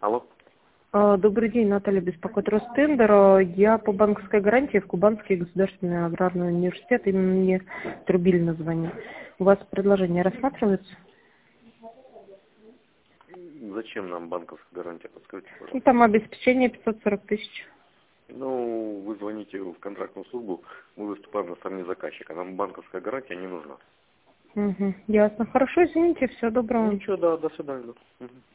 Алло. Добрый день, Наталья, беспокоит Ростендер. Я по банковской гарантии в Кубанский государственный аграрный университет, именно мне Трубилина звонит. У вас предложение рассматривается? Зачем нам банковская гарантия? Подскажите, Ну, пожалуйста. там обеспечение 540 тысяч. Ну, вы звоните в контрактную службу, мы выступаем на стороне заказчика. Нам банковская гарантия не нужна. Угу, ясно. Хорошо, извините, всего доброго. Ничего, да, до свидания. Мгм.